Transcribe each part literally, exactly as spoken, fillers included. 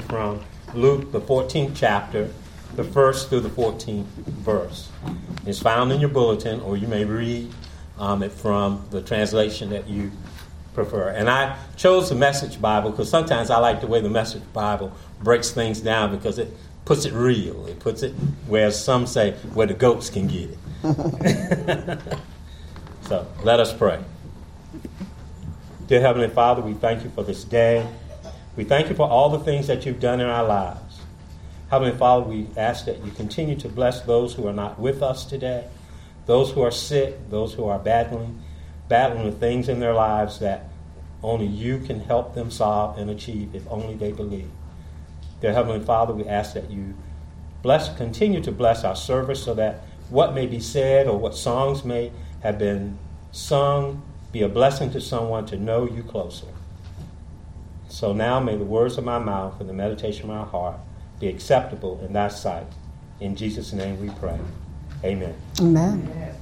from Luke, the fourteenth chapter, the first through the fourteenth verse. It's found in your bulletin, or you may read um, it from the translation that you prefer. And I chose the Message Bible because sometimes I like the way the Message Bible breaks things down because it puts it real. It puts it where some say where the goats can get it. So let us pray. Dear Heavenly Father, we thank you for this day. We thank you for all the things that you've done in our lives. Heavenly Father, we ask that you continue to bless those who are not with us today, those who are sick, those who are battling, battling with things in their lives that only you can help them solve and achieve if only they believe. Dear Heavenly Father, we ask that you bless, continue to bless our service so that what may be said or what songs may have been sung be a blessing to someone to know you closer. So now may the words of my mouth and the meditation of my heart be acceptable in thy sight. In Jesus' name we pray. Amen. Amen.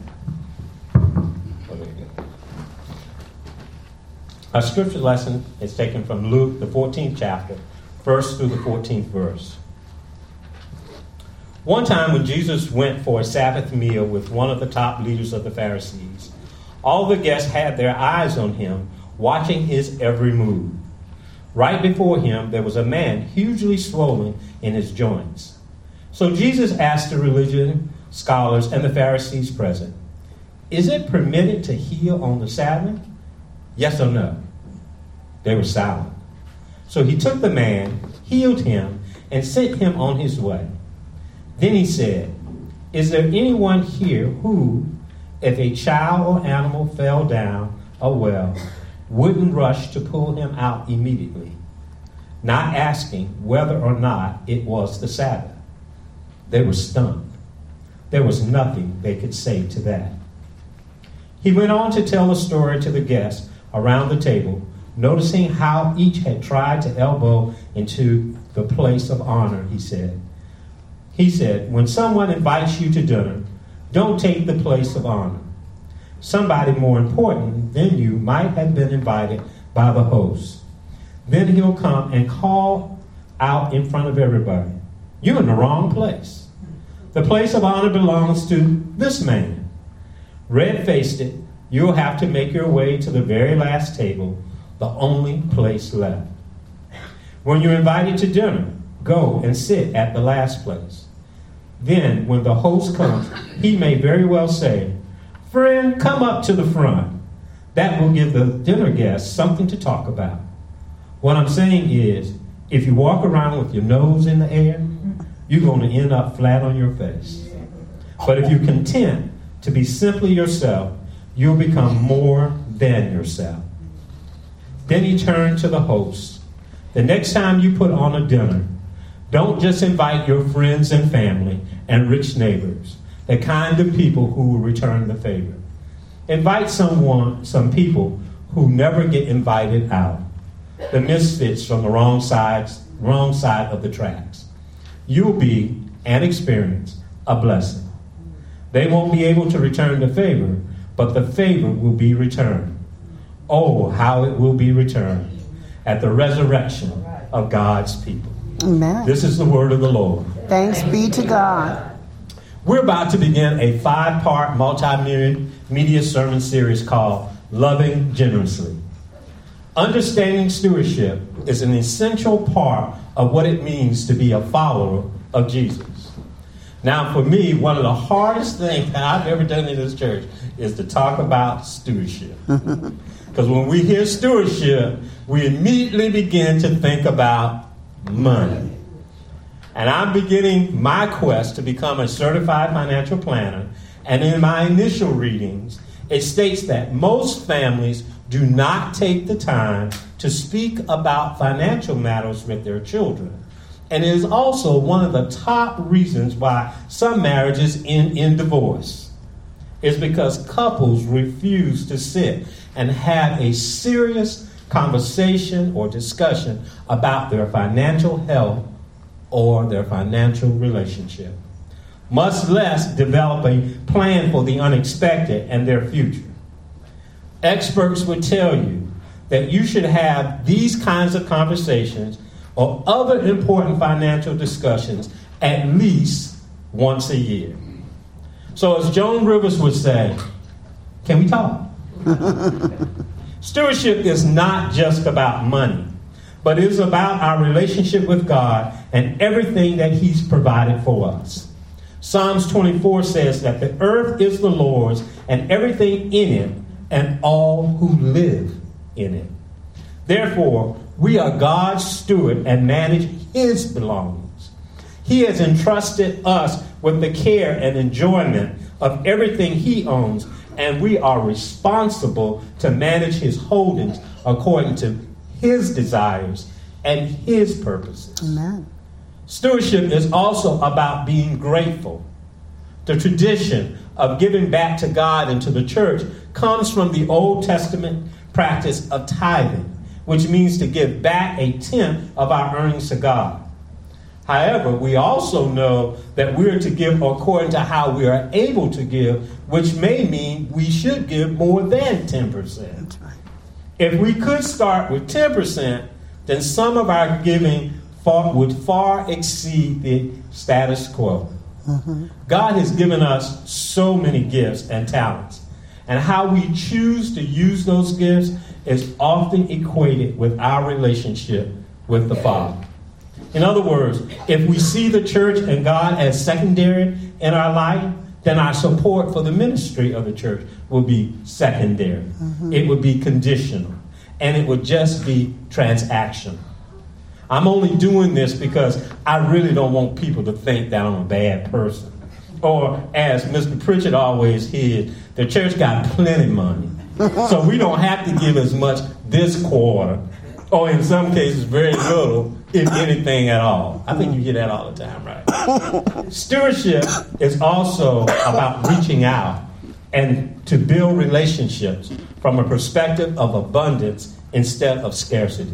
Our scripture lesson is taken from Luke, the fourteenth chapter, first through the fourteenth verse. One time when Jesus went for a Sabbath meal with one of the top leaders of the Pharisees, all the guests had their eyes on him, watching his every move. Right before him, there was a man hugely swollen in his joints. So Jesus asked the religious scholars and the Pharisees present, "Is it permitted to heal on the Sabbath? Yes or no?" They were silent. So he took the man, healed him, and sent him on his way. Then he said, "Is there anyone here who, if a child or animal fell down a well, wouldn't rush to pull him out immediately, not asking whether or not it was the Sabbath?" They were stunned. There was nothing they could say to that. He went on to tell a story to the guests around the table, noticing how each had tried to elbow into the place of honor, he said. He said, "When someone invites you to dinner, don't take the place of honor. Somebody more important than you might have been invited by the host. Then he'll come and call out in front of everybody, 'You're in the wrong place. The place of honor belongs to this man.' Red-faced it, you'll have to make your way to the very last table, the only place left. When you're invited to dinner, go and sit at the last place. Then, when the host comes, he may very well say, 'Friend, come up to the front.' That will give the dinner guests something to talk about. What I'm saying is, if you walk around with your nose in the air, you're going to end up flat on your face. But if you're content to be simply yourself, you'll become more than yourself." Then he turned to the host. "The next time you put on a dinner, don't just invite your friends and family and rich neighbors, the kind of people who will return the favor. Invite someone, some people who never get invited out, the misfits from the wrong sides, wrong side of the tracks. You'll be, and experience, a blessing. They won't be able to return the favor, but the favor will be returned. Oh, how it will be returned at the resurrection of God's people." Amen. This is the word of the Lord. Thanks be to God. We're about to begin a five-part multimedia sermon series called Loving Generously. Understanding stewardship is an essential part of what it means to be a follower of Jesus. Now, for me, one of the hardest things that I've ever done in this church is to talk about stewardship. Because when we hear stewardship, we immediately begin to think about money. And I'm beginning my quest to become a certified financial planner. And in my initial readings, it states that most families do not take the time to speak about financial matters with their children. And it is also one of the top reasons why some marriages end in divorce. It's because couples refuse to sit and have a serious conversation or discussion about their financial health or their financial relationship, much less develop a plan for the unexpected and their future. Experts would tell you that you should have these kinds of conversations or other important financial discussions at least once a year. So as Joan Rivers would say, can we talk? Stewardship is not just about money, but it is about our relationship with God and everything that He's provided for us. Psalms twenty-four says that the earth is the Lord's and everything in it and all who live in it. Therefore, we are God's steward and manage His belongings. He has entrusted us with the care and enjoyment of everything He owns, and we are responsible to manage His holdings according to His desires and His purposes. Amen. Stewardship is also about being grateful. The tradition of giving back to God and to the church comes from the Old Testament practice of tithing, which means to give back a tenth of our earnings to God. However, we also know that we are to give according to how we are able to give, which may mean we should give more than ten percent. That's right. If we could start with ten percent, then some of our giving far, would far exceed the status quo. Mm-hmm. God has given us so many gifts and talents, and how we choose to use those gifts is often equated with our relationship with the Father. In other words, if we see the church and God as secondary in our life, then our support for the ministry of the church will be secondary. Mm-hmm. It would be conditional, and it would just be transactional. I'm only doing this because I really don't want people to think that I'm a bad person. Or, as Mister Pritchett always said, the church got plenty of money, so we don't have to give as much this quarter, or in some cases very little, if anything at all. I think you hear that all the time, right? Stewardship is also about reaching out and to build relationships from a perspective of abundance instead of scarcity.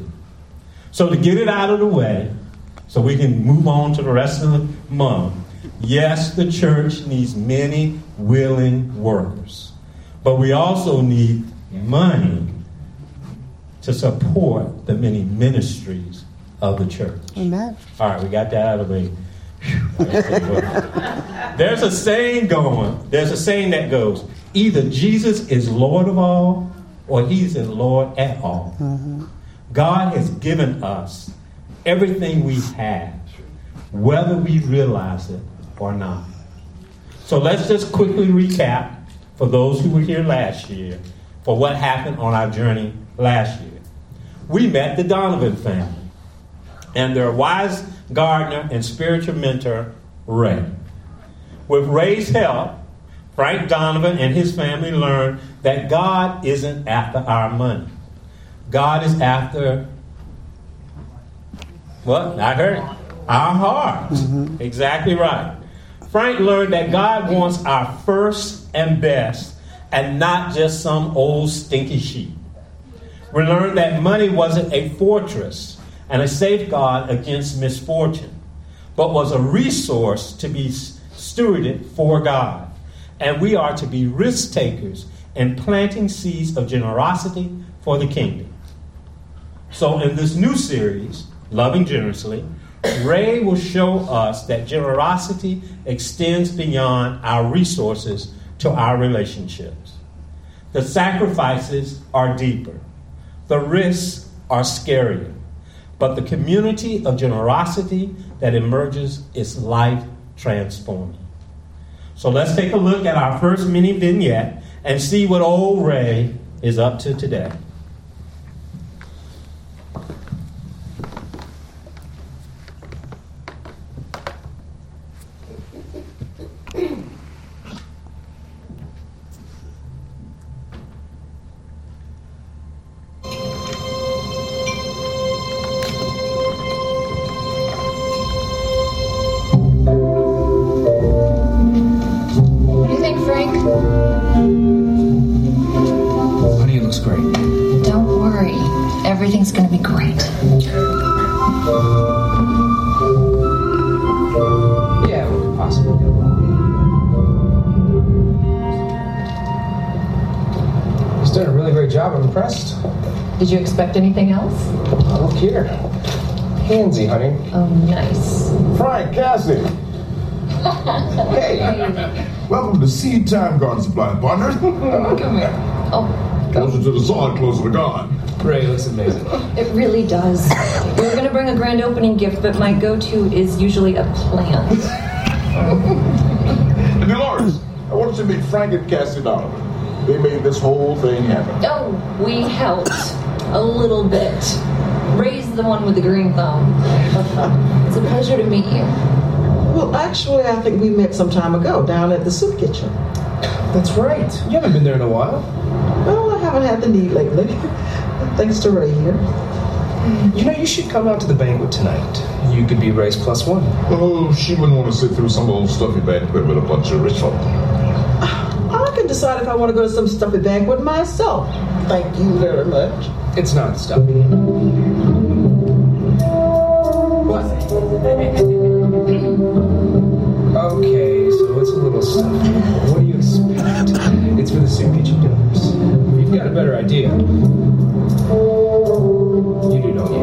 So to get it out of the way, so we can move on to the rest of the month, yes, the church needs many willing workers, but we also need money to support the many ministries of the church. Amen. All right, we got that out of the way. There's a saying going, there's a saying that goes, either Jesus is Lord of all, or He's in Lord at all. Mm-hmm. God has given us everything we have, whether we realize it or not. So let's just quickly recap for those who were here last year for what happened on our journey last year. We met the Donovan family and their wise gardener and spiritual mentor, Ray. With Ray's help, Frank Donovan and his family learned that God isn't after our money. God is after, what? I heard it. Our hearts. Mm-hmm. Exactly right. Frank learned that God wants our first and best, and not just some old stinky sheep. We learned that money wasn't a fortress and a safeguard against misfortune, but was a resource to be stewarded for God. And we are to be risk takers and planting seeds of generosity for the kingdom. So in this new series, Loving Generously, Ray will show us that generosity extends beyond our resources to our relationships. The sacrifices are deeper. The risks are scarier. But the community of generosity that emerges is life transforming. So let's take a look at our first mini vignette and see what old Ray is up to today. Everything's going to be great. Yeah, what could possibly go wrong? He's done a really great job. I'm impressed. Did you expect anything else? I don't care. Handsy, honey. Oh, nice. Frank, Cassie. Hey. Welcome to Seed Time Garden Supply, partner. Come here. Oh. Closer to the sun, closer to God. Ray looks amazing. It really does. We were going to bring a grand opening gift, but my go-to is usually a plant. Dolores, I want you to meet Frank and Cassie Donovan. They made this whole thing happen. Oh, we helped a little bit. Ray's the one with the green thumb. It's a pleasure to meet you. Well, actually, I think we met some time ago down at the soup kitchen. That's right. You haven't been there in a while. Well, I haven't had the need lately. Thanks to Ray here. You know, you should come out to the banquet tonight. You could be Ray's plus one. Oh, she wouldn't want to sit through some old stuffy banquet with a bunch of rich folk. I can decide if I want to go to some stuffy banquet myself. Thank you very much. It's not stuffy. What? Okay, so it's a little stuffy. What do you expect? It's for the soup kitchen dinners. You've got a better idea. You do know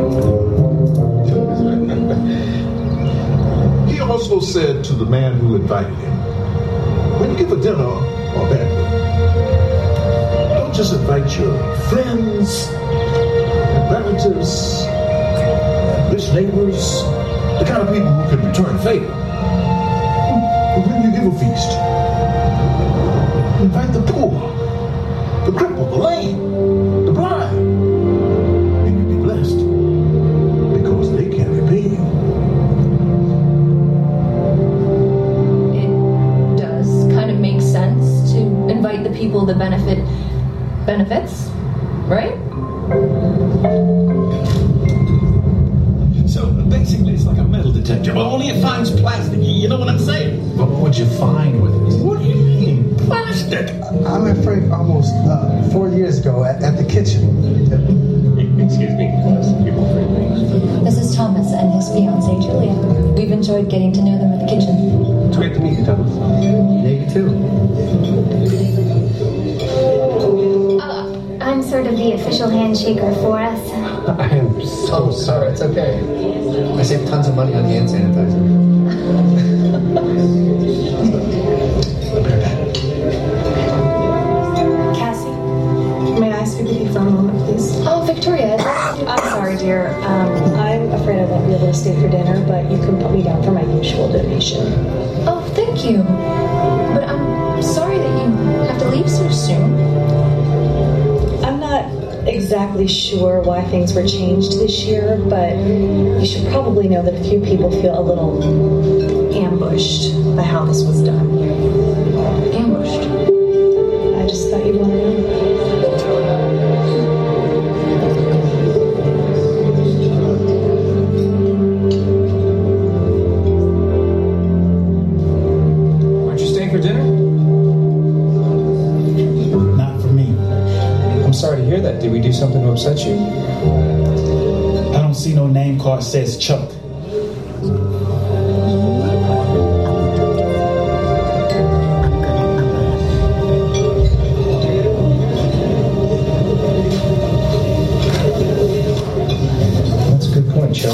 He also said to the man who invited him, when you give a dinner or banquet, don't just invite your friends and relatives and rich neighbors, the kind of people who can return favor. But when you give a feast, invite the poor, the crippled, the lame, the blind, and you'll be blessed because they can repay you. It does kind of make sense to invite the people that benefit benefits, right? So basically, it's like a metal detector, but only it finds plastic. You know what I'm saying? But what'd you find with it? What do you mean, plastic? I met Frank almost uh, four years ago at, at the kitchen. Excuse me, people free things. This is Thomas and his fiancée, Julia. We've enjoyed getting to know them at the kitchen. It's great to meet you, Thomas. Yeah, you too. Uh, I'm sort of the official handshaker for us. I am so sorry. It's okay. I saved tons of money on hand sanitizer. Cassie, may I speak with you for a moment, please? Oh, Victoria. I'm sorry, dear. Um, I'm afraid I won't be able to stay for dinner, but you can put me down for my usual donation. Oh, thank you. But I'm sorry that you have to leave so soon. I'm not exactly sure why things were changed this year, but you should probably know that a few people feel a little ambushed by how this was done. Ambushed. I just thought you'd want to know. Aren't you staying for dinner? Not for me. I'm sorry to hear that. Did we do something to upset you? I don't see no name card says Chuck. That's a good point, Chuck.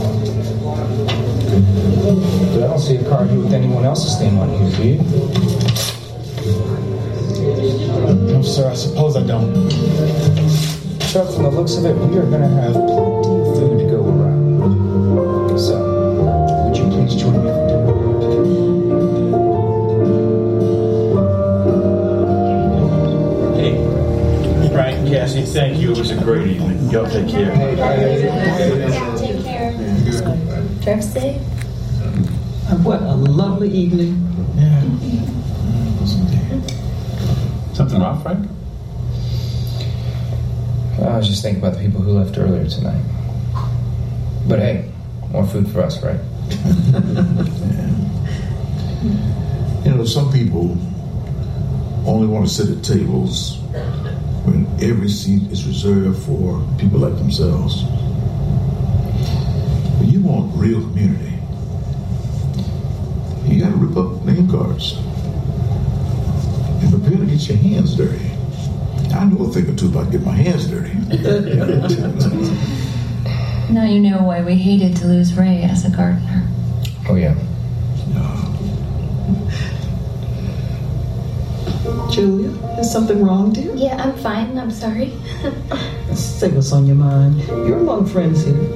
But I don't see a card here with anyone else's name on here, do you? No, sir, I suppose I don't. Chuck, from the looks of it, we are going to have plenty of food to go around. So, would you please join me for dinner? Hey, Frank, Cassie, thank you. It was a great evening. Y'all take care. Take care. Drive safe. What a lovely evening. Yeah. Something wrong, Frank? I was just thinking about the people who left earlier tonight. But hey, more food for us, right? You know, some people only want to sit at tables when every seat is reserved for people like themselves. When you want real community, you got to rip up name cards and prepare to get your hands dirty. I know a thing or two about getting my hands dirty. Now you know why we hated to lose Ray as a gardener. Oh, yeah. Julia, is something wrong, dear? Yeah, I'm fine. I'm sorry. Say what's on your mind. You're among friends here.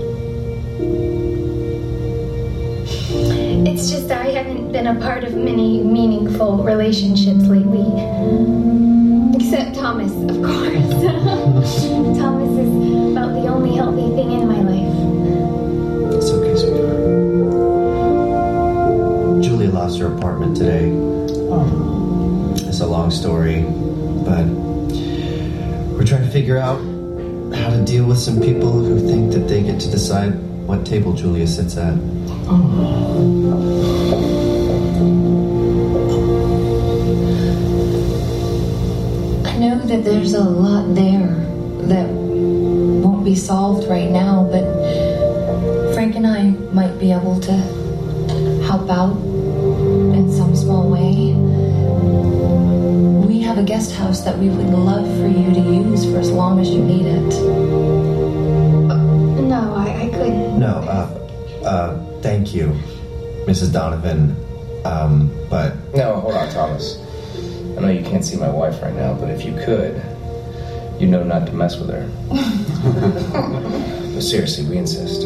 It's just I haven't been a part of many meaningful relationships lately. Except Thomas, of course. Thomas is about the only healthy thing in my life. It's okay, sweetheart. Julia lost her apartment today. Oh. It's a long story, but we're trying to figure out how to deal with some people who think that they get to decide what table Julia sits at. I know that there's a lot there that won't be solved right now, but Frank and I might be able to help out in some small way. We have a guest house that we would love for you to use for as long as you need it. Uh, no, I, I couldn't. No, uh, uh, thank you, Missus Donovan, um, but... No, hold on, Thomas. I know you can't see my wife right now, but if you could, you know not to mess with her. But seriously, we insist.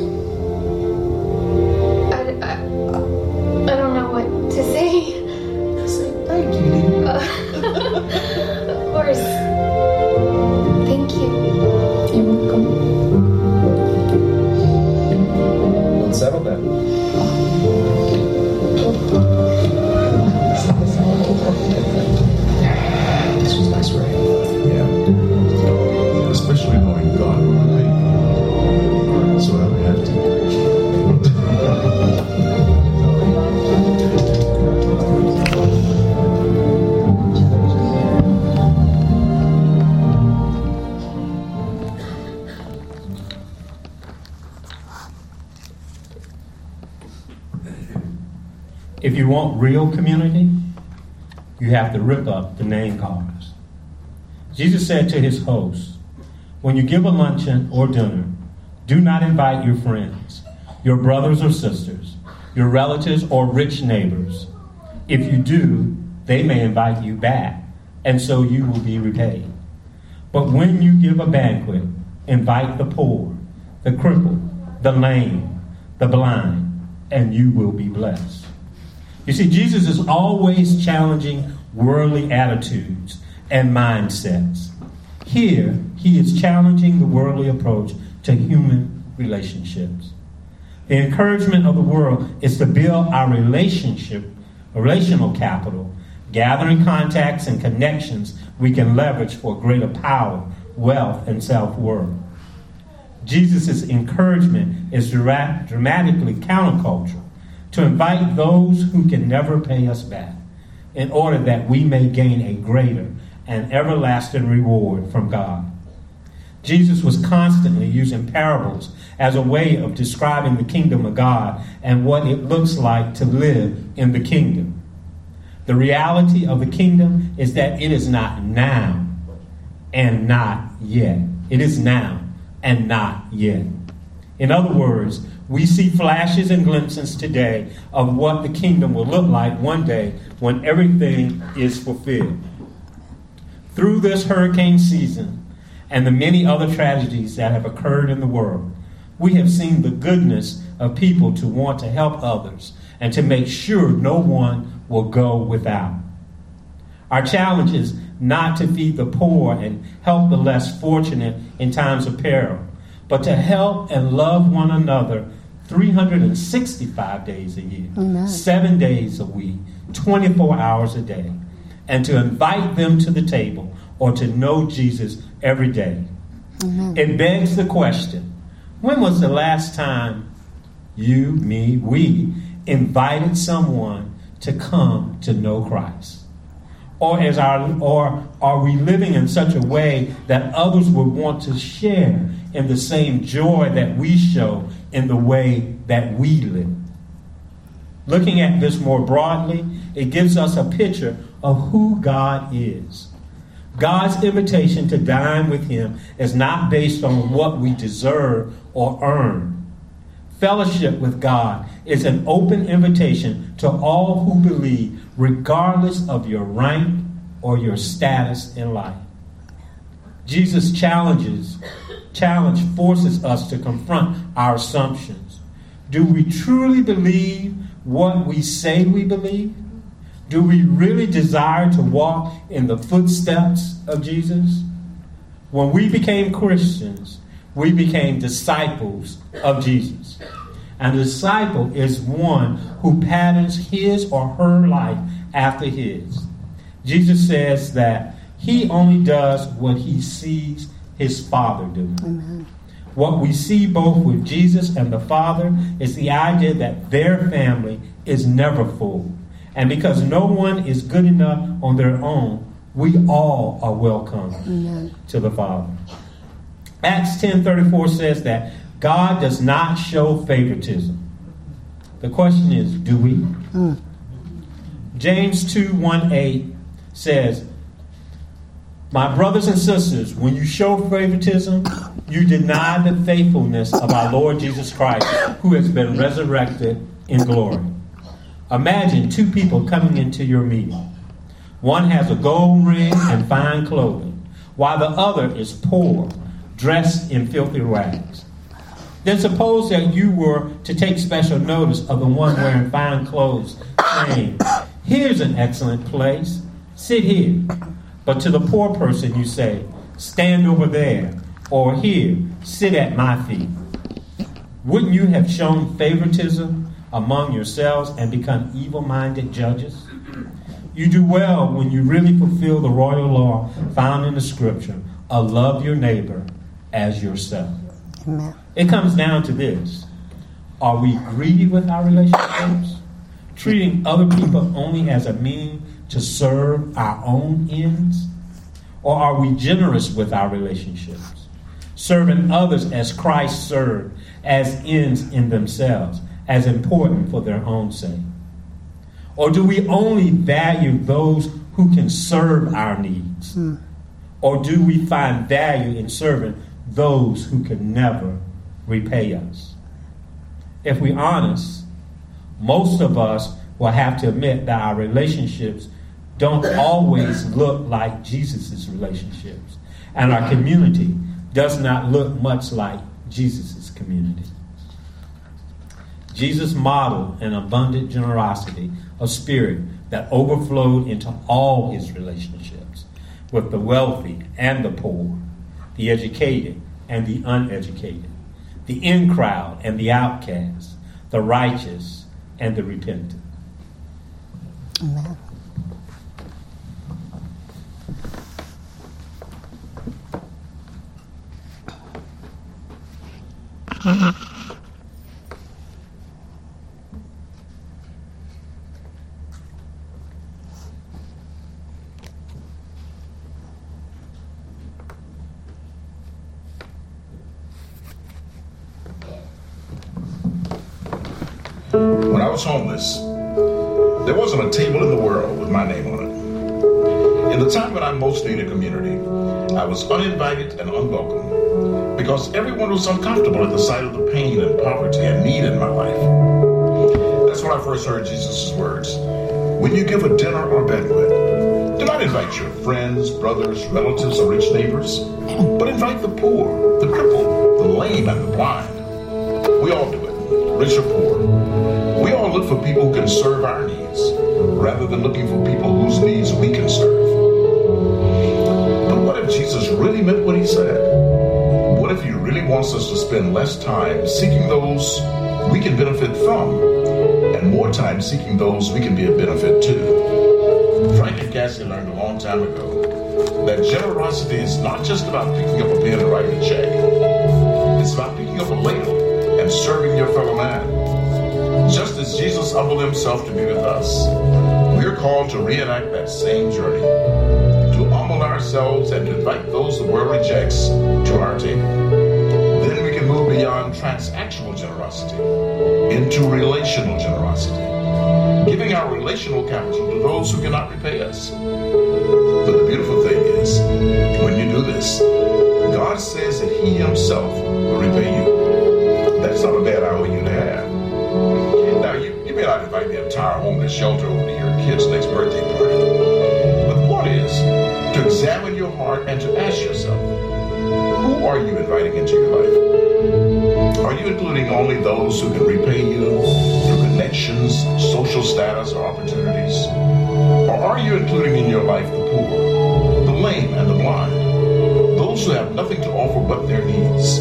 I, I, I don't know what to say. Say thank you, dear. Uh, of course. Thank you. You're welcome. Let's settle then. This was nice, Ray. Yeah. Especially knowing God will repay you. So I would have to. If you want real community, you have to rip up the name callers. Jesus said to his hosts, when you give a luncheon or dinner, do not invite your friends, your brothers or sisters, your relatives or rich neighbors. If you do, they may invite you back, and so you will be repaid. But when you give a banquet, invite the poor, the crippled, the lame, the blind, and you will be blessed. You see, Jesus is always challenging worldly attitudes and mindsets. Here, he is challenging the worldly approach to human relationships. The encouragement of the world is to build our relationship, relational capital, gathering contacts and connections we can leverage for greater power, wealth, and self-worth. Jesus' encouragement is dramatically countercultural, to invite those who can never pay us back, in order that we may gain a greater and everlasting reward from God. Jesus was constantly using parables as a way of describing the kingdom of God and what it looks like to live in the kingdom. The reality of the kingdom is that it is not now and not yet. It is now and not yet. In other words, we see flashes and glimpses today of what the kingdom will look like one day when everything is fulfilled. Through this hurricane season and the many other tragedies that have occurred in the world, we have seen the goodness of people to want to help others and to make sure no one will go without. Our challenge is not to feed the poor and help the less fortunate in times of peril, but to help and love one another three hundred sixty-five days a year, Amen. seven days a week, twenty-four hours a day, and to invite them to the table or to know Jesus every day. Amen. It begs the question, when was the last time you, me, we invited someone to come to know Christ? Or is our, or are we living in such a way that others would want to share in the same joy that we show in the way that we live? Looking at this more broadly, it gives us a picture of who God is. God's invitation to dine with him is not based on what we deserve or earn. Fellowship with God is an open invitation to all who believe, regardless of your rank or your status in life. Jesus' challenges, challenge forces us to confront our assumptions. Do we truly believe what we say we believe? Do we really desire to walk in the footsteps of Jesus? When we became Christians, we became disciples of Jesus. And a disciple is one who patterns his or her life after his. Jesus says that he only does what he sees his Father doing. Amen. What we see both with Jesus and the Father is the idea that their family is never full. And because no one is good enough on their own, we all are welcome Amen. To the Father. Acts ten thirty-four says that God does not show favoritism. The question is, do we? Mm. James two one eight says, my brothers and sisters, when you show favoritism, you deny the faithfulness of our Lord Jesus Christ, who has been resurrected in glory. Imagine two people coming into your meeting. One has a gold ring and fine clothing, while the other is poor, dressed in filthy rags. Then suppose that you were to take special notice of the one wearing fine clothes, saying, here's an excellent place, sit here. But to the poor person you say, stand over there, or here, sit at my feet. Wouldn't you have shown favoritism among yourselves and become evil-minded judges? You do well when you really fulfill the royal law found in the scripture, of love your neighbor as yourself. Amen. It comes down to this. Are we greedy with our relationships? Treating other people only as a means to serve our own ends? Or are we generous with our relationships, serving others as Christ served, as ends in themselves, as important for their own sake? Or do we only value those who can serve our needs? Mm. Or do we find value in serving those who can never repay us? If we're honest, most of us will have to admit that our relationships don't always look like Jesus' relationships. And our community does not look much like Jesus' community. Jesus modeled an abundant generosity of spirit that overflowed into all his relationships with the wealthy and the poor, the educated and the uneducated, the in crowd and the outcast, the righteous and the repentant. Amen. When I was homeless, there wasn't a table in the world with my name on it. In the time when I most needed community, I was uninvited and unwelcome because everyone was uncomfortable at the sight of the pain and poverty and need in my life. That's when I first heard Jesus' words. When you give a dinner or banquet, do not invite your friends, brothers, relatives, or rich neighbors, but invite the poor, the crippled, the lame, and the blind. We all do it, rich or poor. We all look for people who can serve our needs, rather than looking for people whose needs we can serve. But what if Jesus really meant what he said? What if he really wants us to spend less time seeking those we can benefit from, and more time seeking those we can be a benefit to? Frank and Cassie learned a long time ago that generosity is not just about picking up a pen and writing a check. It's about picking up a ladle and serving your fellow man. Just as Jesus humbled himself to be with us, we're called to reenact that same journey, to humble ourselves and to invite those the world rejects to our table. Then we can move beyond transactional generosity into relational generosity, giving our relational capital to those who cannot repay us. But the beautiful thing is, when you do this, God says that he himself will repay you. That's not a bad idea to have. Now, you, you may not invite the entire homeless shelter over to your kid's next birthday party. But the point is to examine your heart and to ask yourself, who are you inviting into your life? Are you including only those who can repay you through connections, social status, or opportunities? Or are you including in your life the poor, the lame, and the blind, those who have nothing to offer but their needs?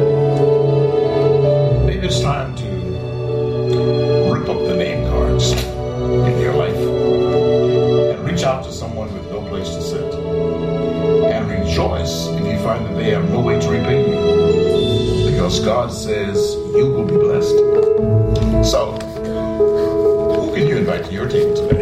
Maybe it's time to rip up the name cards in your life and reach out to someone with no place to sit. And rejoice if you find that they have no way to repay you, because God says you will be blessed. So, who can you invite to your table today?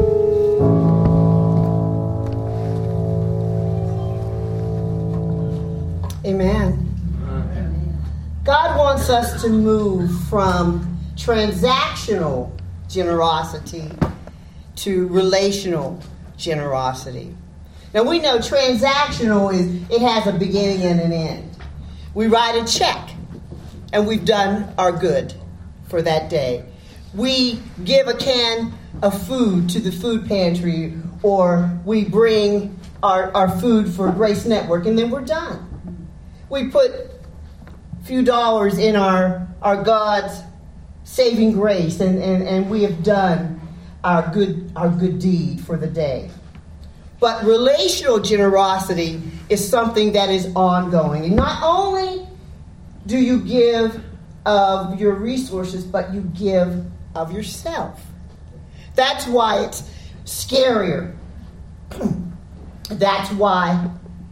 Amen. God wants us to move from transactional generosity to relational generosity. Now we know transactional is, it has a beginning and an end. We write a check and we've done our good for that day. We give a can of food to the food pantry, or we bring our, our food for Grace Network, and then we're done. We put a few dollars in our, our God's saving grace, and, and, and we have done our good, our good deed for the day. But relational generosity is something that is ongoing. And not only do you give of your resources, but you give of yourself. That's why it's scarier. That's why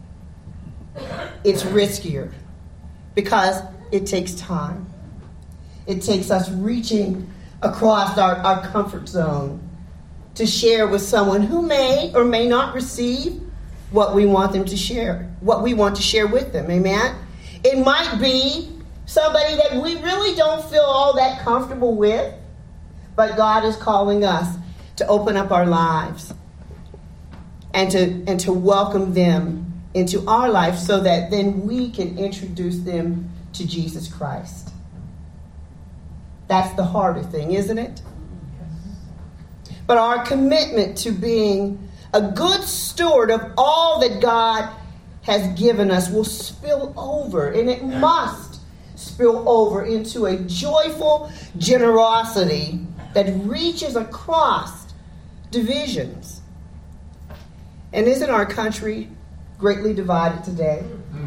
it's riskier, because it takes time. It takes us reaching across our, our comfort zone to share with someone who may or may not receive what we want them to share, what we want to share with them. Amen? It might be somebody that we really don't feel all that comfortable with, but God is calling us to open up our lives and to and to welcome them into our life so that then we can introduce them to Jesus Christ. That's the harder thing, isn't it? But our commitment to being a good steward of all that God has given us will spill over, and it must spill over into a joyful generosity that reaches across divisions. And isn't our country greatly divided today?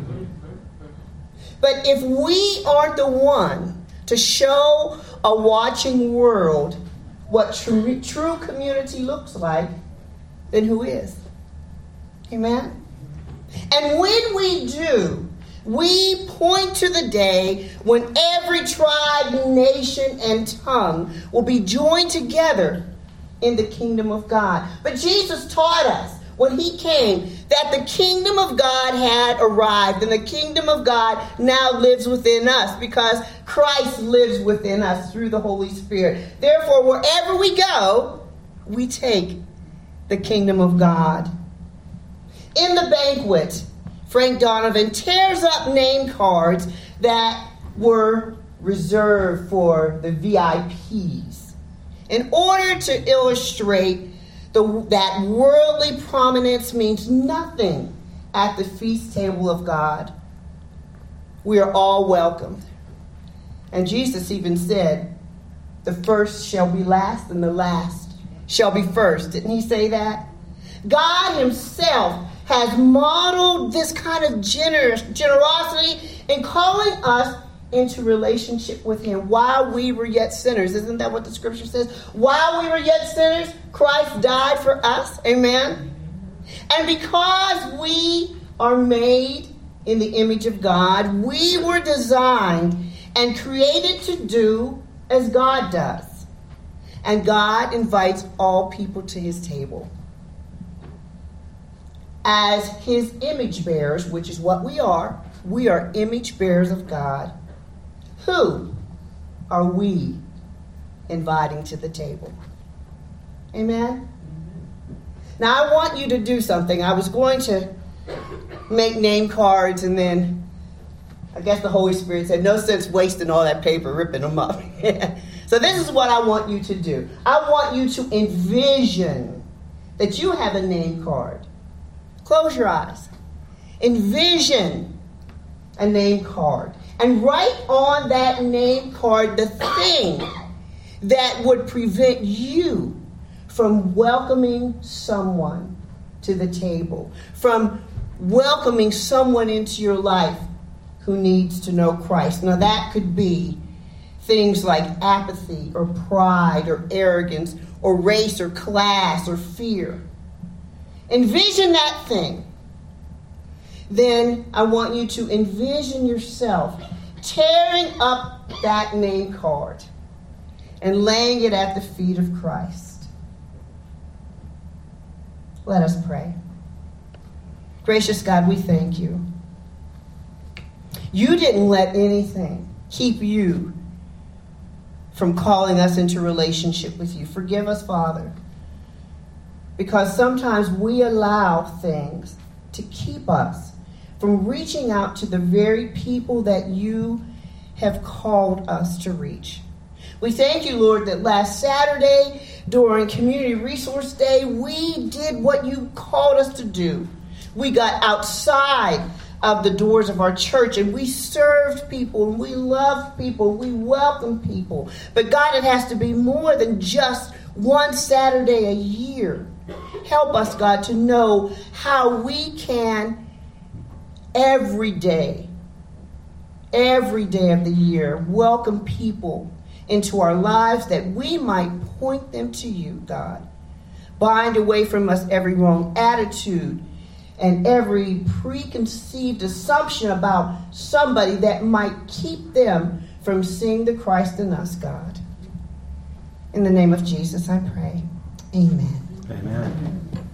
But if we aren't the one to show a watching world what true, true community looks like, then who is? Amen? And when we do, we point to the day when every tribe, nation, and tongue will be joined together in the kingdom of God. But Jesus taught us when he came that the kingdom of God had arrived, and the kingdom of God now lives within us because Christ lives within us through the Holy Spirit. Therefore, wherever we go, we take the kingdom of God. In the banquet, Frank Donovan tears up name cards that were reserved for the V I Ps in order to illustrate the, that worldly prominence means nothing at the feast table of God. We are all welcomed. And Jesus even said, the first shall be last and the last shall be first. Didn't he say that? God himself has modeled this kind of generous, generosity in calling us into relationship with him while we were yet sinners. Isn't that what the scripture says? While we were yet sinners, Christ died for us. Amen? And because we are made in the image of God, we were designed and created to do as God does. And God invites all people to his table. As his image bearers, which is what we are, we are image bearers of God. Who are we inviting to the table? Amen? Now, I want you to do something. I was going to make name cards and then I guess the Holy Spirit said, no sense wasting all that paper, ripping them up. So this is what I want you to do. I want you to envision that you have a name card. Close your eyes. Envision a name card. And write on that name card the thing that would prevent you from welcoming someone to the table, from welcoming someone into your life who needs to know Christ. Now that could be things like apathy or pride or arrogance or race or class or fear. Envision that thing. Then I want you to envision yourself tearing up that name card and laying it at the feet of Christ. Let us pray. Gracious God, we thank you. You didn't let anything keep you from calling us into relationship with you. Forgive us, Father, because sometimes we allow things to keep us from reaching out to the very people that you have called us to reach. We thank you, Lord, that last Saturday during Community Resource Day, we did what you called us to do. We got outside of the doors of our church and we served people and we loved people, we welcomed people. But God, it has to be more than just one Saturday a year. Help us, God, to know how we can every day, every day of the year, welcome people into our lives that we might point them to you, God. Bind away from us every wrong attitude and every preconceived assumption about somebody that might keep them from seeing the Christ in us, God. In the name of Jesus, I pray. Amen. Amen.